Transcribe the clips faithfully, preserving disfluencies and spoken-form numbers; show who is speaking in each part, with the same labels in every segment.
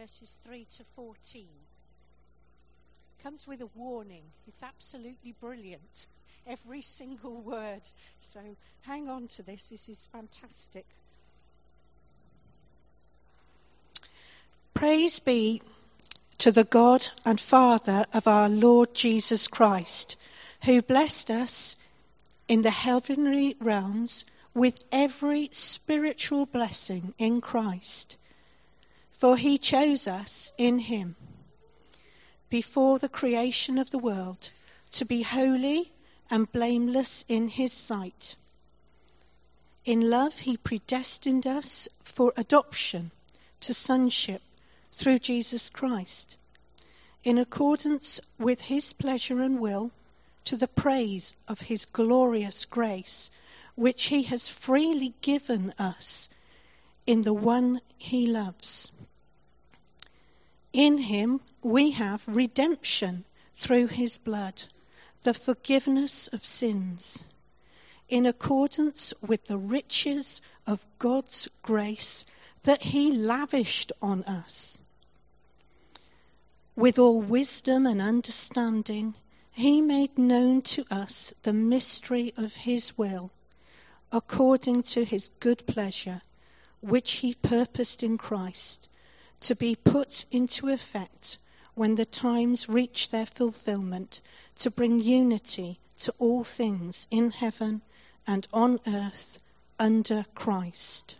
Speaker 1: verses three to fourteen. Comes with a warning. It's absolutely brilliant. Every single word. So hang on to this. This is fantastic. Praise be to the God and Father of our Lord Jesus Christ, who blessed us in the heavenly realms with every spiritual blessing in Christ. For he chose us in him before the creation of the world to be holy and blameless in his sight. In love he predestined us for adoption to sonship through Jesus Christ, in accordance with his pleasure and will, to the praise of his glorious grace, which he has freely given us in the one he loves. In him we have redemption through his blood, the forgiveness of sins, in accordance with the riches of God's grace that he lavished on us. With all wisdom and understanding, he made known to us the mystery of his will, according to his good pleasure, which he purposed in Christ, to be put into effect when the times reach their fulfillment, to bring unity to all things in heaven and on earth under Christ.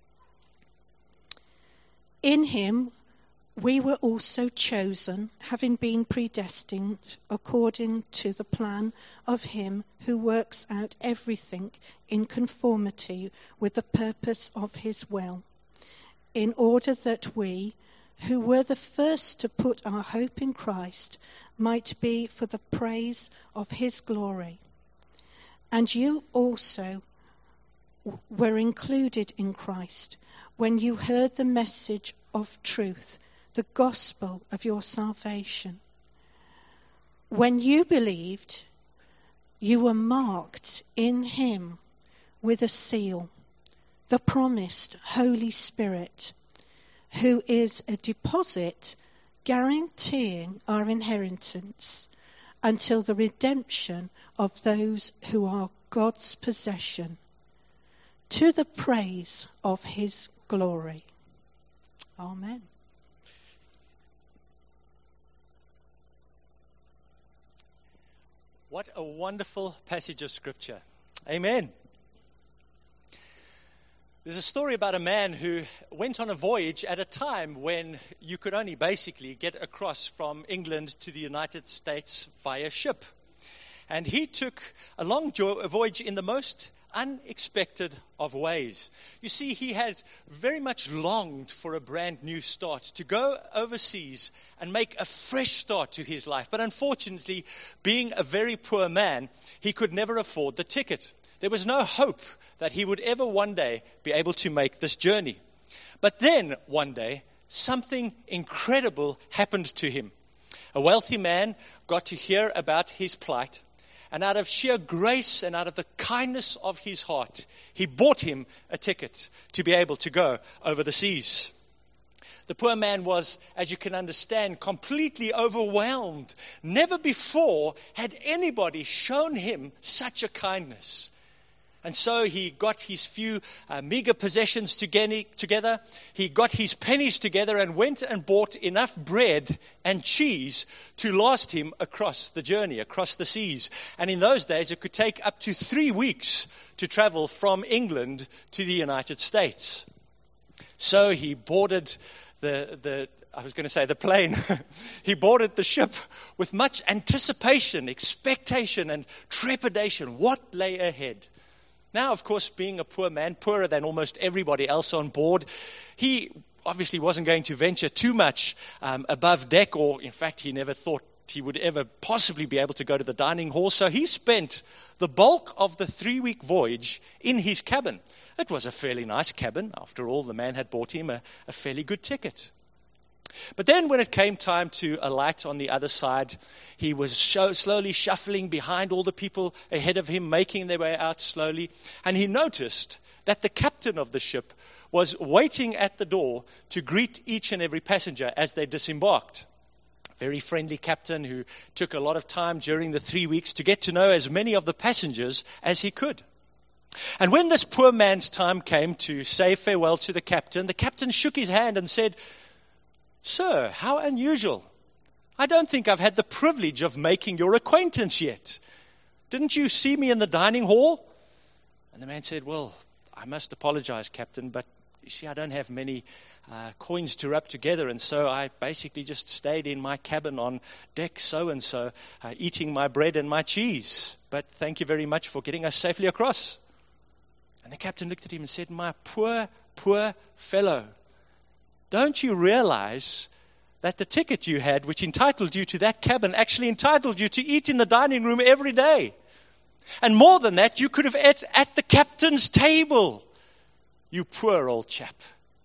Speaker 1: In him we were also chosen, having been predestined according to the plan of him who works out everything in conformity with the purpose of his will, in order that we, who were the first to put our hope in Christ, might be for the praise of his glory. And you also were included in Christ when you heard the message of truth, the gospel of your salvation. When you believed, you were marked in him with a seal, the promised Holy Spirit, who is a deposit guaranteeing our inheritance until the redemption of those who are God's possession, to the praise of his glory. Amen.
Speaker 2: What a wonderful passage of Scripture. Amen. There's a story about a man who went on a voyage at a time when you could only basically get across from England to the United States via ship. And he took a long jo- voyage in the most unexpected of ways. You see, he had very much longed for a brand new start, to go overseas and make a fresh start to his life. But unfortunately, being a very poor man, he could never afford the ticket. There was no hope that he would ever one day be able to make this journey. But then, one day, something incredible happened to him. A wealthy man got to hear about his plight, and out of sheer grace and out of the kindness of his heart, he bought him a ticket to be able to go over the seas. The poor man was, as you can understand, completely overwhelmed. Never before had anybody shown him such a kindness. And so he got his few uh, meager possessions together. He got his pennies together and went and bought enough bread and cheese to last him across the journey, across the seas. And in those days, it could take up to three weeks to travel from England to the United States. So he boarded the, the I was going to say the plane. He boarded the ship with much anticipation, expectation, and trepidation. What lay ahead? Now, of course, being a poor man, poorer than almost everybody else on board, he obviously wasn't going to venture too much um, above deck, or in fact, he never thought he would ever possibly be able to go to the dining hall. So he spent the bulk of the three-week voyage in his cabin. It was a fairly nice cabin. After all, the man had bought him a, a fairly good ticket. But then when it came time to alight on the other side, he was show, slowly shuffling behind all the people ahead of him, making their way out slowly. And he noticed that the captain of the ship was waiting at the door to greet each and every passenger as they disembarked. Very friendly captain who took a lot of time during the three weeks to get to know as many of the passengers as he could. And when this poor man's time came to say farewell to the captain, the captain shook his hand and said, "Sir, how unusual. I don't think I've had the privilege of making your acquaintance yet. Didn't you see me in the dining hall?" And the man said, "Well, I must apologize, Captain, but you see, I don't have many uh, coins to rub together, and so I basically just stayed in my cabin on deck so-and-so, uh, eating my bread and my cheese. But thank you very much for getting us safely across." And the captain looked at him and said, "My poor, poor fellow, don't you realize that the ticket you had, which entitled you to that cabin, actually entitled you to eat in the dining room every day? And more than that, you could have ate at the captain's table, you poor old chap."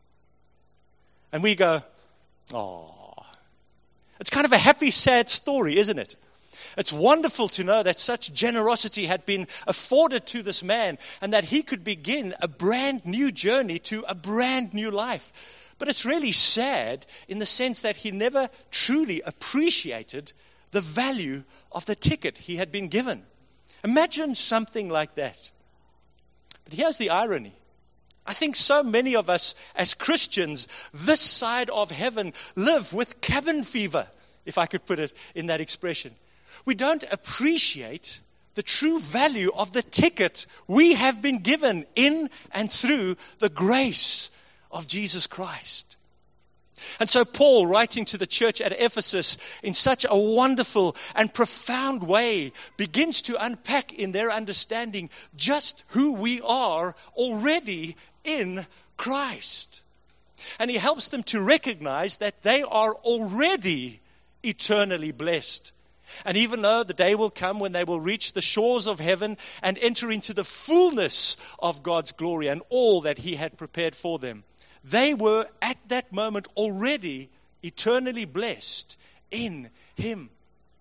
Speaker 2: And we go, "Oh." It's kind of a happy, sad story, isn't it? It's wonderful to know that such generosity had been afforded to this man and that he could begin a brand new journey to a brand new life. But it's really sad in the sense that he never truly appreciated the value of the ticket he had been given. Imagine something like that. But here's the irony. I think so many of us as Christians, this side of heaven, live with cabin fever, if I could put it in that expression. We don't appreciate the true value of the ticket we have been given in and through the grace of Jesus Christ. And so Paul, writing to the church at Ephesus in such a wonderful and profound way, begins to unpack in their understanding just who we are already in Christ. And he helps them to recognize that they are already eternally blessed. And even though the day will come when they will reach the shores of heaven and enter into the fullness of God's glory and all that He had prepared for them, they were at that moment already eternally blessed in Him.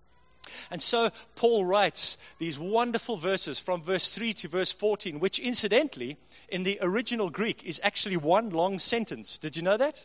Speaker 2: And so Paul writes these wonderful verses from verse three to verse fourteen, which incidentally in the original Greek is actually one long sentence. Did you know that?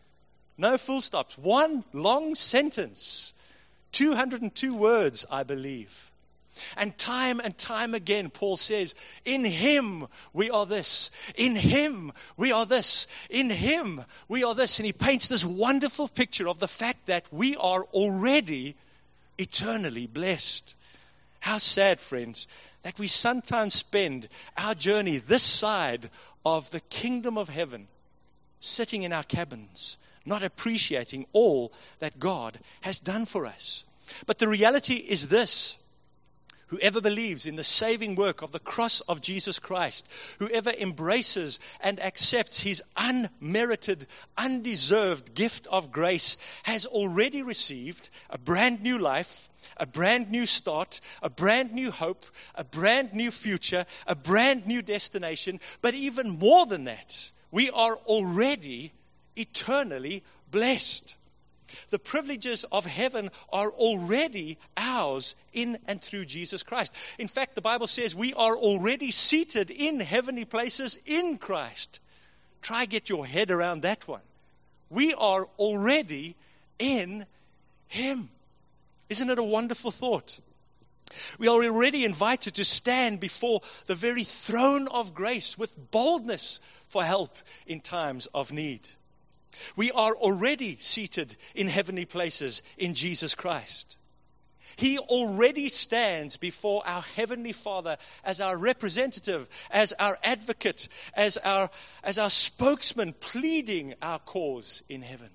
Speaker 2: No full stops. One long sentence. two hundred two words, I believe. And time and time again, Paul says, in Him we are this. In Him we are this. In Him we are this. And he paints this wonderful picture of the fact that we are already eternally blessed. How sad, friends, that we sometimes spend our journey this side of the kingdom of heaven, sitting in our cabins, not appreciating all that God has done for us. But the reality is this: whoever believes in the saving work of the cross of Jesus Christ, whoever embraces and accepts His unmerited, undeserved gift of grace, has already received a brand new life, a brand new start, a brand new hope, a brand new future, a brand new destination. But even more than that, we are already eternally blessed. The privileges of heaven are already ours in and through Jesus Christ. In fact, the Bible says we are already seated in heavenly places in Christ. Try get your head around that one. We are already in Him. Isn't it a wonderful thought? We are already invited to stand before the very throne of grace with boldness for help in times of need. We are already seated in heavenly places in Jesus Christ. He already stands before our Heavenly Father as our representative, as our advocate, as our, as our spokesman, pleading our cause in heaven.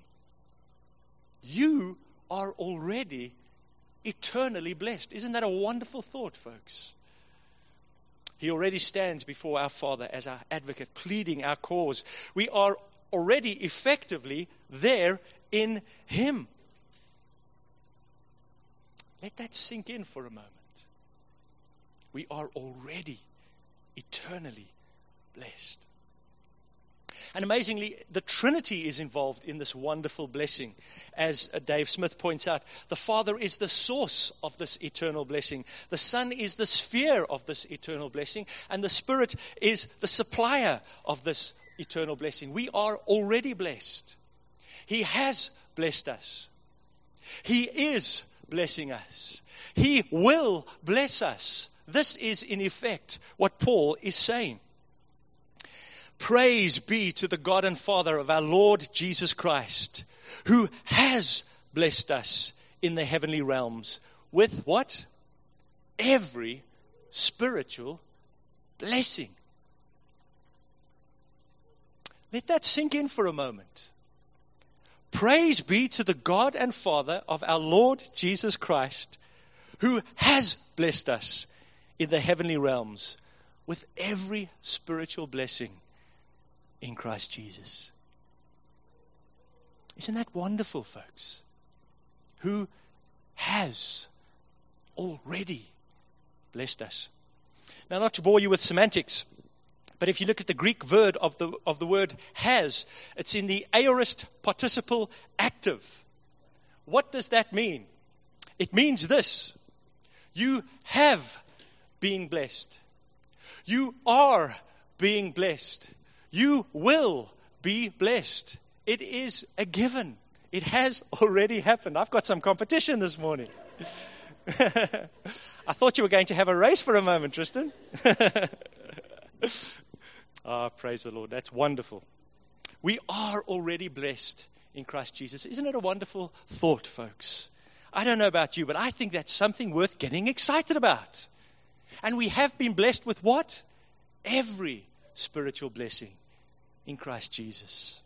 Speaker 2: You are already eternally blessed. Isn't that a wonderful thought, folks? He already stands before our Father as our advocate, pleading our cause. We are already effectively there in Him. Let that sink in for a moment. We are already eternally blessed. And amazingly, the Trinity is involved in this wonderful blessing. As Dave Smith points out, the Father is the source of this eternal blessing. The Son is the sphere of this eternal blessing. And the Spirit is the supplier of this eternal blessing. We are already blessed. He has blessed us. He is blessing us. He will bless us. This is, in effect, what Paul is saying. Praise be to the God and Father of our Lord Jesus Christ, who has blessed us in the heavenly realms with what? Every spiritual blessing. Let that sink in for a moment. Praise be to the God and Father of our Lord Jesus Christ, who has blessed us in the heavenly realms with every spiritual blessing in Christ Jesus. Isn't that wonderful, folks? Who has already blessed us. Now, not to bore you with semantics, but if you look at the Greek verb of the of the word has, it's in the aorist participle active. What does that mean? It means this: you have been blessed. You are being blessed. You will be blessed. It is a given. It has already happened. I've got some competition this morning. I thought you were going to have a race for a moment, Tristan. Ah, oh, praise the Lord. That's wonderful. We are already blessed in Christ Jesus. Isn't it a wonderful thought, folks? I don't know about you, but I think that's something worth getting excited about. And we have been blessed with what? Every spiritual blessing in Christ Jesus.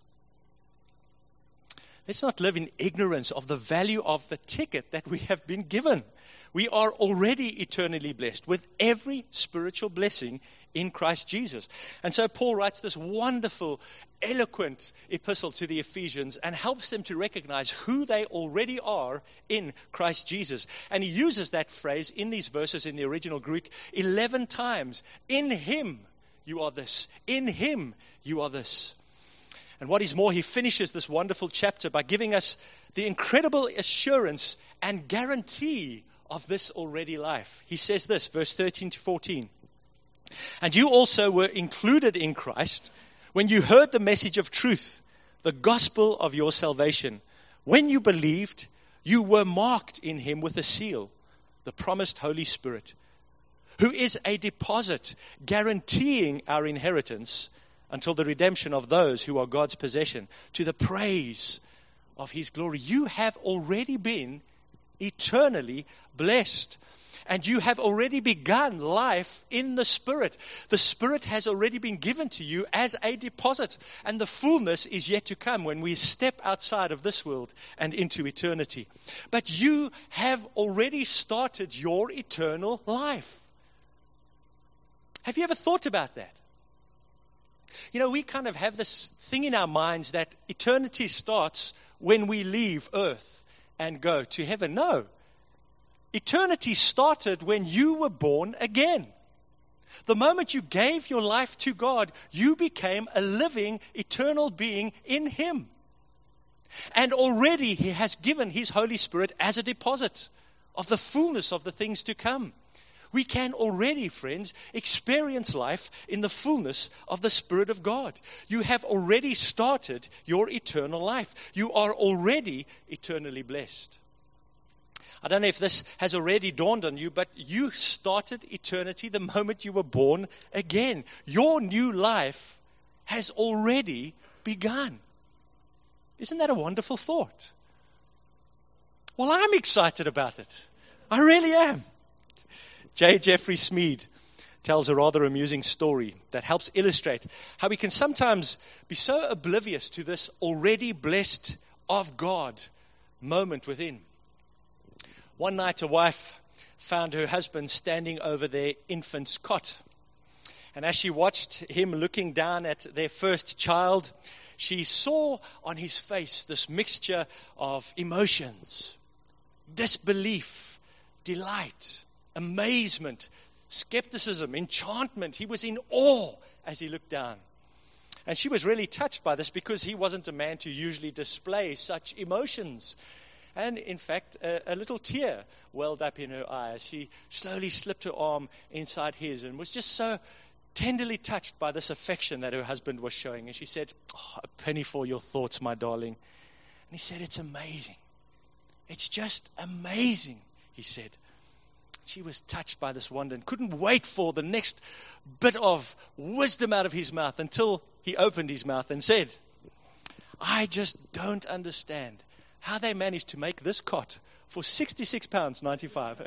Speaker 2: Let's not live in ignorance of the value of the ticket that we have been given. We are already eternally blessed with every spiritual blessing in Christ Jesus. And so Paul writes this wonderful, eloquent epistle to the Ephesians and helps them to recognize who they already are in Christ Jesus. And he uses that phrase in these verses in the original Greek eleven times. In him you are this. In him you are this. And what is more, he finishes this wonderful chapter by giving us the incredible assurance and guarantee of this already life. He says this, verse thirteen to fourteen. And you also were included in Christ when you heard the message of truth, the gospel of your salvation. When you believed, you were marked in him with a seal, the promised Holy Spirit, who is a deposit guaranteeing our inheritance until the redemption of those who are God's possession, to the praise of his glory. You have already been eternally blessed. And you have already begun life in the Spirit. The Spirit has already been given to you as a deposit. And the fullness is yet to come when we step outside of this world and into eternity. But you have already started your eternal life. Have you ever thought about that? You know, we kind of have this thing in our minds that eternity starts when we leave earth and go to heaven. No. Eternity started when you were born again. The moment you gave your life to God, you became a living, eternal being in him. And already he has given his Holy Spirit as a deposit of the fullness of the things to come. We can already, friends, experience life in the fullness of the Spirit of God. You have already started your eternal life. You are already eternally blessed. I don't know if this has already dawned on you, but you started eternity the moment you were born again. Your new life has already begun. Isn't that a wonderful thought? Well, I'm excited about it. I really am. J. Jeffrey Smead tells a rather amusing story that helps illustrate how we can sometimes be so oblivious to this already blessed of God moment within. One night, a wife found her husband standing over their infant's cot. And as she watched him looking down at their first child, she saw on his face this mixture of emotions: disbelief, delight, amazement, skepticism, enchantment. He was in awe as he looked down. And she was really touched by this because he wasn't a man to usually display such emotions. And in fact, a, a little tear welled up in her eye as she slowly slipped her arm inside his and was just so tenderly touched by this affection that her husband was showing. And she said, "Oh, a penny for your thoughts, my darling." And he said, "It's amazing. It's just amazing," he said. She was touched by this wonder and couldn't wait for the next bit of wisdom out of his mouth until he opened his mouth and said, "I just don't understand how they managed to make this cot for sixty-six pounds ninety-five.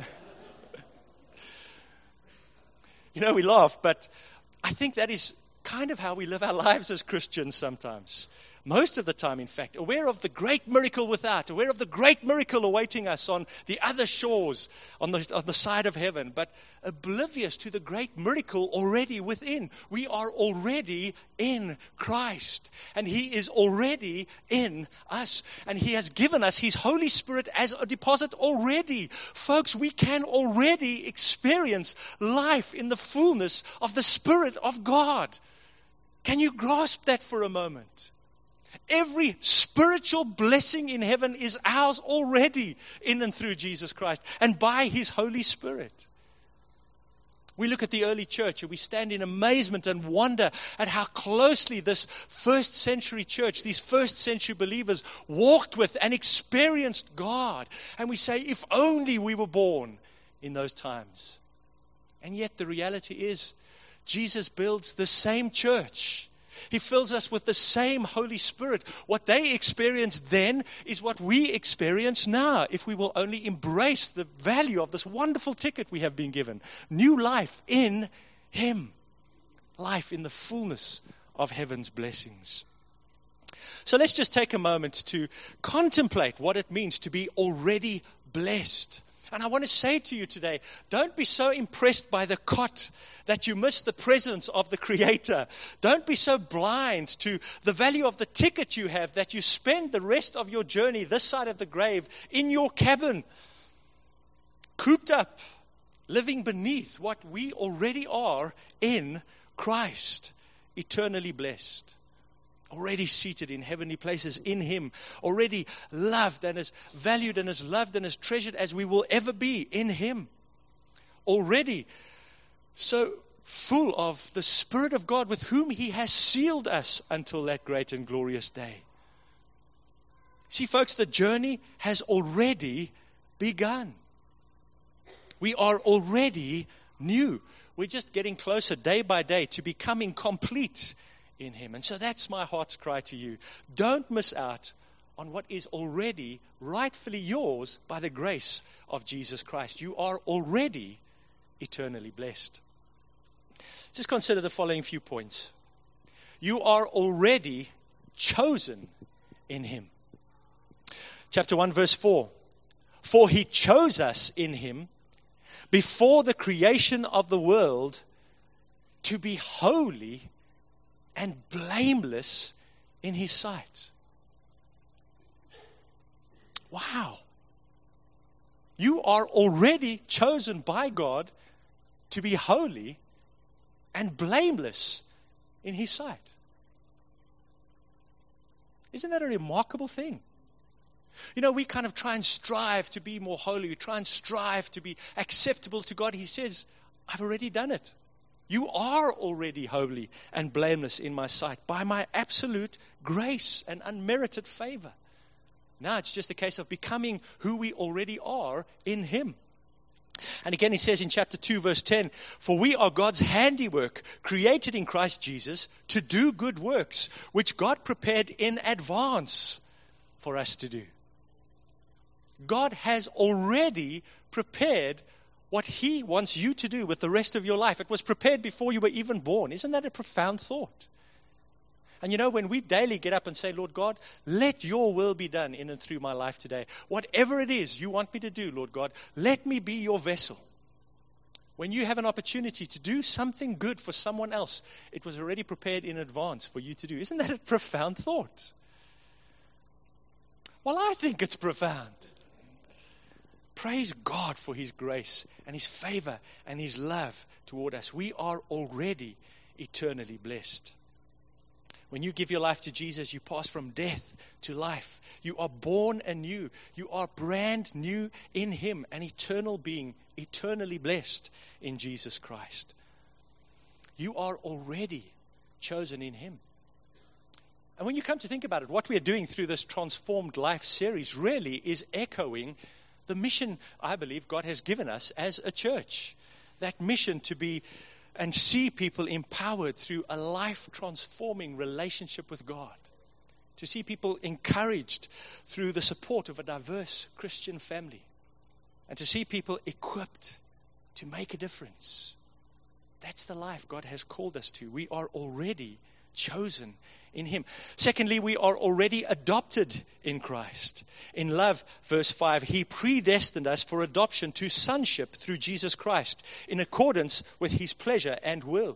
Speaker 2: You know, we laugh, but I think that is kind of how we live our lives as Christians sometimes. Most of the time, in fact, aware of the great miracle without, aware of the great miracle awaiting us on the other shores, on the, on the side of heaven, but oblivious to the great miracle already within. We are already in Christ, and He is already in us, and He has given us His Holy Spirit as a deposit already. Folks, we can already experience life in the fullness of the Spirit of God. Can you grasp that for a moment? Every spiritual blessing in heaven is ours already in and through Jesus Christ and by His Holy Spirit. We look at the early church and we stand in amazement and wonder at how closely this first century church, these first century believers walked with and experienced God. And we say, if only we were born in those times. And yet the reality is, Jesus builds the same church. He fills us with the same Holy Spirit. What they experienced then is what we experience now, if we will only embrace the value of this wonderful ticket we have been given. New life in Him. Life in the fullness of heaven's blessings. So let's just take a moment to contemplate what it means to be already blessed. And I want to say to you today, don't be so impressed by the cot that you miss the presence of the Creator. Don't be so blind to the value of the ticket you have that you spend the rest of your journey this side of the grave in your cabin, cooped up, living beneath what we already are in Christ, eternally blessed. Already seated in heavenly places in Him. Already loved and as valued and as loved and as treasured as we will ever be in Him. Already so full of the Spirit of God with whom He has sealed us until that great and glorious day. See, folks, the journey has already begun. We are already new. We're just getting closer day by day to becoming complete in Him. And so that's my heart's cry to you. Don't miss out on what is already rightfully yours by the grace of Jesus Christ. You are already eternally blessed. Just consider the following few points. You are already chosen in Him. Chapter one, verse four. For He chose us in Him before the creation of the world to be holy and blameless in His sight. Wow. You are already chosen by God to be holy and blameless in His sight. Isn't that a remarkable thing? You know, we kind of try and strive to be more holy. We try and strive to be acceptable to God. He says, I've already done it. You are already holy and blameless in my sight by my absolute grace and unmerited favor. Now it's just a case of becoming who we already are in Him. And again, he says in chapter two, verse ten, for we are God's handiwork, created in Christ Jesus to do good works, which God prepared in advance for us to do. God has already prepared what He wants you to do with the rest of your life. It was prepared before you were even born. Isn't that a profound thought? And you know, when we daily get up and say, Lord God, let your will be done in and through my life today. Whatever it is you want me to do, Lord God, let me be your vessel. When you have an opportunity to do something good for someone else, it was already prepared in advance for you to do. Isn't that a profound thought? Well, I think it's profound. Praise God for His grace and His favor and His love toward us. We are already eternally blessed. When you give your life to Jesus, you pass from death to life. You are born anew. You are brand new in Him, an eternal being, eternally blessed in Jesus Christ. You are already chosen in Him. And when you come to think about it, what we are doing through this Transformed Life series really is echoing the mission I believe God has given us as a church. That mission to be and see people empowered through a life-transforming relationship with God. To see people encouraged through the support of a diverse Christian family. And to see people equipped to make a difference. That's the life God has called us to. We are already chosen in Him. Secondly, we are already adopted in Christ. In love, verse five, He predestined us for adoption to sonship through Jesus Christ in accordance with His pleasure and will.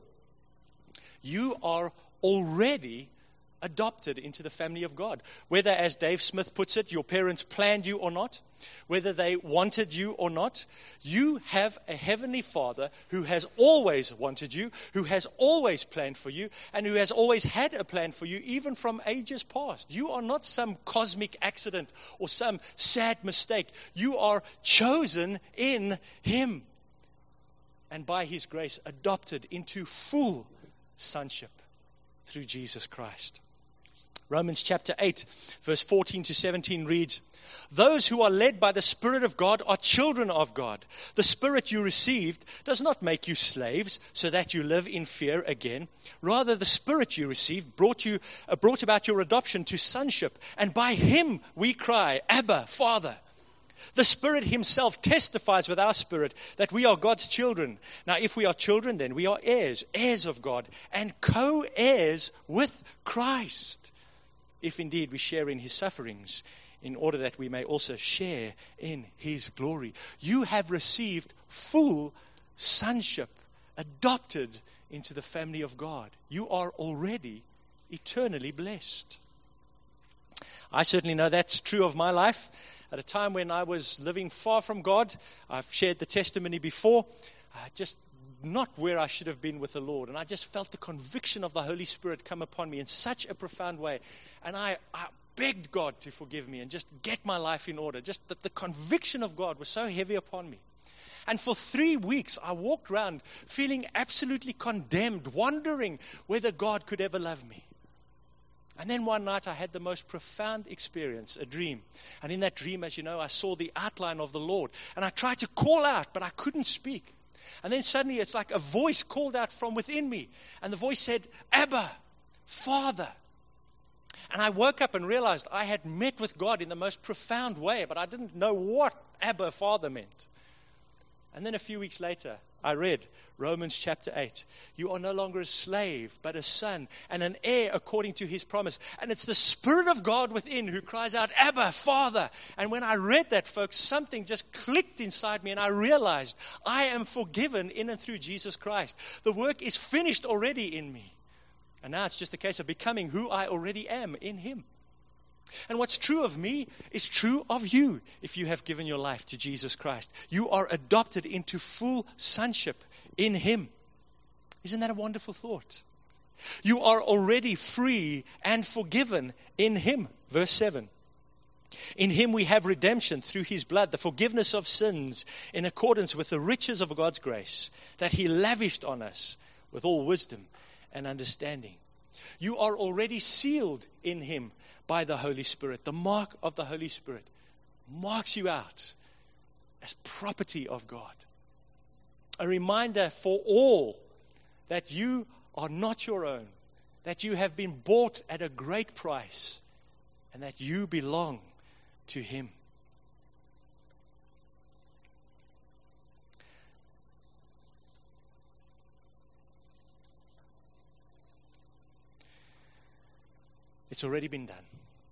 Speaker 2: You are already adopted into the family of God. Whether, as Dave Smith puts it, your parents planned you or not, whether they wanted you or not, you have a heavenly Father who has always wanted you, who has always planned for you, and who has always had a plan for you, even from ages past. You are not some cosmic accident or some sad mistake. You are chosen in Him. And by His grace, adopted into full sonship through Jesus Christ. Romans chapter eight, verse fourteen to seventeen reads, Those who are led by the Spirit of God are children of God. The Spirit you received does not make you slaves so that you live in fear again. Rather, the Spirit you received brought you uh, brought about your adoption to sonship, and by Him we cry, Abba, Father. The Spirit Himself testifies with our spirit that we are God's children. Now, if we are children, then we are heirs, heirs of God, and co-heirs with Christ. If indeed we share in His sufferings, in order that we may also share in His glory. You have received full sonship, adopted into the family of God. You are already eternally blessed. I certainly know that's true of my life. At a time when I was living far from God, I've shared the testimony before, uh, just not where I should have been with the Lord. And I just felt the conviction of the Holy Spirit come upon me in such a profound way. And I, I begged God to forgive me and just get my life in order. Just that the conviction of God was so heavy upon me. And for three weeks, I walked around feeling absolutely condemned, wondering whether God could ever love me. And then one night I had the most profound experience, a dream. And in that dream, as you know, I saw the outline of the Lord. And I tried to call out, but I couldn't speak. And then suddenly it's like a voice called out from within me. And the voice said, Abba, Father. And I woke up and realized I had met with God in the most profound way, but I didn't know what Abba, Father meant. And then a few weeks later, I read Romans chapter eight. You are no longer a slave, but a son, and an heir according to His promise. And it's the Spirit of God within who cries out, Abba, Father. And when I read that, folks, something just clicked inside me, and I realized I am forgiven in and through Jesus Christ. The work is finished already in me. And now it's just a case of becoming who I already am in Him. And what's true of me is true of you if you have given your life to Jesus Christ. You are adopted into full sonship in Him. Isn't that a wonderful thought? You are already free and forgiven in Him. Verse seven. In Him we have redemption through His blood, the forgiveness of sins in accordance with the riches of God's grace that He lavished on us with all wisdom and understanding. You are already sealed in Him by the Holy Spirit. The mark of the Holy Spirit marks you out as property of God. A reminder for all that you are not your own, that you have been bought at a great price, and that you belong to Him. It's already been done.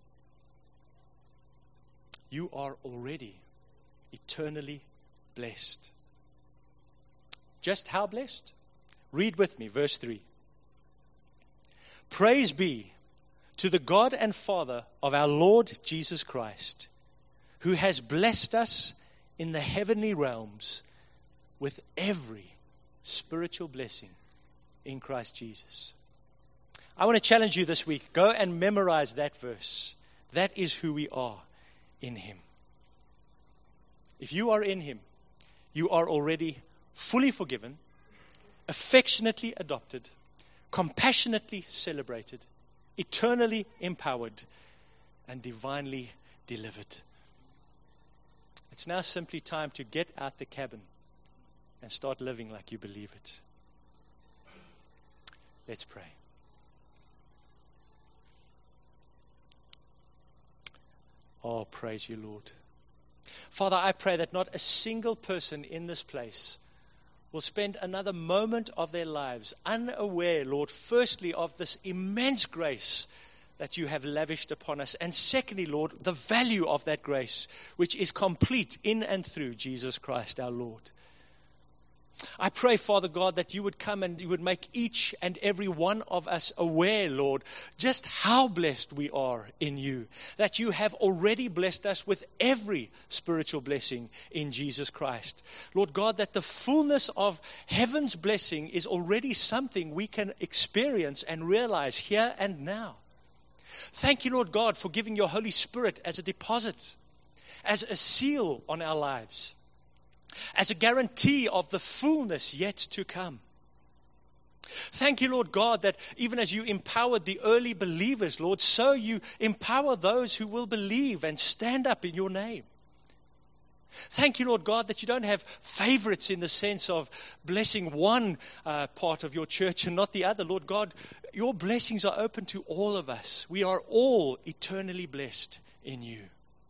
Speaker 2: You are already eternally blessed. Just how blessed? Read with me, verse three. Praise be to the God and Father of our Lord Jesus Christ, who has blessed us in the heavenly realms with every spiritual blessing in Christ Jesus. I want to challenge you this week. Go and memorize that verse. That is who we are in Him. If you are in Him, you are already fully forgiven, affectionately adopted, compassionately celebrated, eternally empowered, and divinely delivered. It's now simply time to get out the cabin and start living like you believe it. Let's pray. Oh, praise you, Lord. Father, I pray that not a single person in this place will spend another moment of their lives unaware, Lord, firstly, of this immense grace that you have lavished upon us, and secondly, Lord, the value of that grace, which is complete in and through Jesus Christ our Lord. I pray, Father God, that you would come and you would make each and every one of us aware, Lord, just how blessed we are in you. That you have already blessed us with every spiritual blessing in Jesus Christ. Lord God, that the fullness of heaven's blessing is already something we can experience and realize here and now. Thank you, Lord God, for giving your Holy Spirit as a deposit, as a seal on our lives, as a guarantee of the fullness yet to come. Thank you, Lord God, that even as you empowered the early believers, Lord, so you empower those who will believe and stand up in your name. Thank you, Lord God, that you don't have favorites in the sense of blessing one uh, part of your church and not the other. Lord God, your blessings are open to all of us. We are all eternally blessed in you.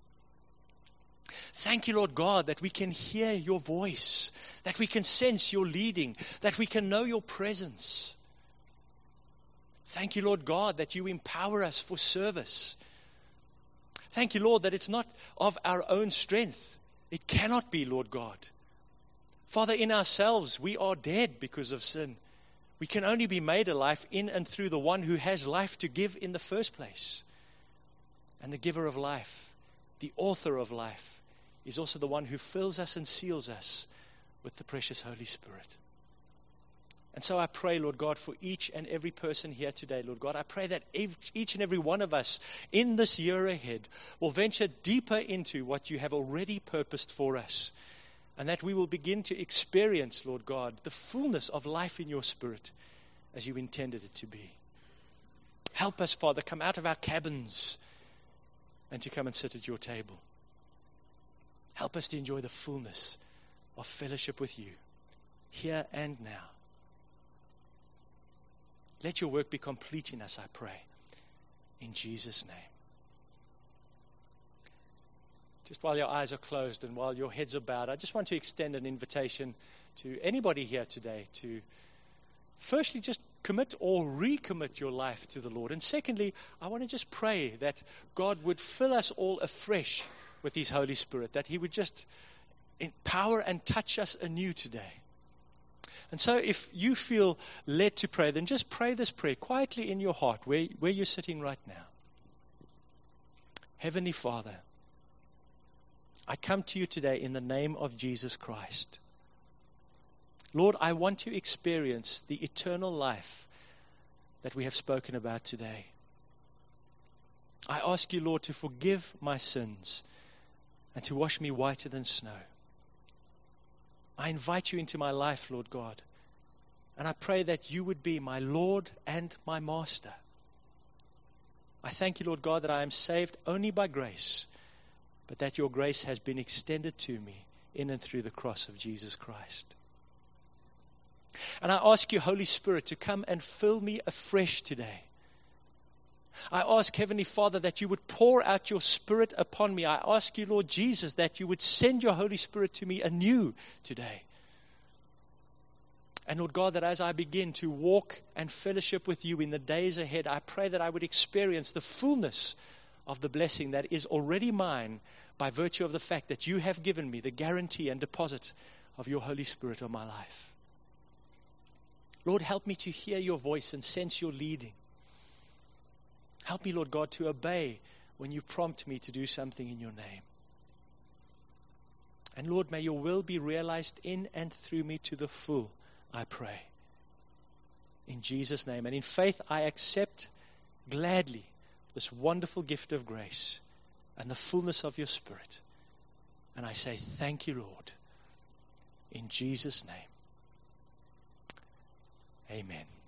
Speaker 2: Thank you, Lord God, that we can hear your voice, that we can sense your leading, that we can know your presence. Thank you, Lord God, that you empower us for service. Thank you, Lord, that it's not of our own strength. It cannot be, Lord God. Father, in ourselves, we are dead because of sin. We can only be made alive in and through the one who has life to give in the first place. And the giver of life, the author of life, is also the one who fills us and seals us with the precious Holy Spirit. And so I pray, Lord God, for each and every person here today, Lord God, I pray that each and every one of us in this year ahead will venture deeper into what you have already purposed for us, and that we will begin to experience, Lord God, the fullness of life in your Spirit as you intended it to be. Help us, Father, come out of our cabins and to come and sit at your table. Help us to enjoy the fullness of fellowship with you, here and now. Let your work be complete in us, I pray, in Jesus' name. Just while your eyes are closed and while your heads are bowed, I just want to extend an invitation to anybody here today to firstly just commit or recommit your life to the Lord. And secondly, I want to just pray that God would fill us all afresh with His Holy Spirit, that He would just empower and touch us anew today. And so if you feel led to pray, then just pray this prayer quietly in your heart where, where you're sitting right now. Heavenly Father, I come to you today in the name of Jesus Christ. Lord, I want to experience the eternal life that we have spoken about today. I ask you, Lord, to forgive my sins and to wash me whiter than snow. I invite you into my life, Lord God, and I pray that you would be my Lord and my Master. I thank you, Lord God, that I am saved only by grace, but that your grace has been extended to me in and through the cross of Jesus Christ. And I ask you, Holy Spirit, to come and fill me afresh today. I ask, Heavenly Father, that you would pour out your Spirit upon me. I ask you, Lord Jesus, that you would send your Holy Spirit to me anew today. And Lord God, that as I begin to walk and fellowship with you in the days ahead, I pray that I would experience the fullness of the blessing that is already mine by virtue of the fact that you have given me the guarantee and deposit of your Holy Spirit on my life. Lord, help me to hear your voice and sense your leading. Help me, Lord God, to obey when you prompt me to do something in your name. And Lord, may your will be realized in and through me to the full, I pray. In Jesus' name. And in faith, I accept gladly this wonderful gift of grace and the fullness of your Spirit. And I say, thank you, Lord. In Jesus' name. Amen.